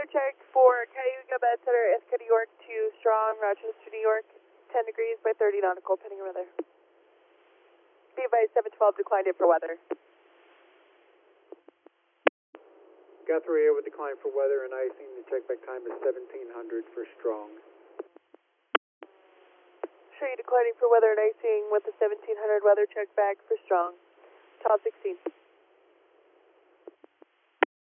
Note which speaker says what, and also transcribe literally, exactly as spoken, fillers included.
Speaker 1: check for Cayuga, Bed Center, Ithaca, New York to Strong, Rochester, New York, ten degrees by thirty nautical, pending weather. Be advised, seven twelve declined it for weather.
Speaker 2: Guthrie with decline for weather and icing. The checkback time is seventeen hundred for Strong.
Speaker 1: Show you declining for weather and icing with the seventeen hundred weather check back for Strong. Top sixteen.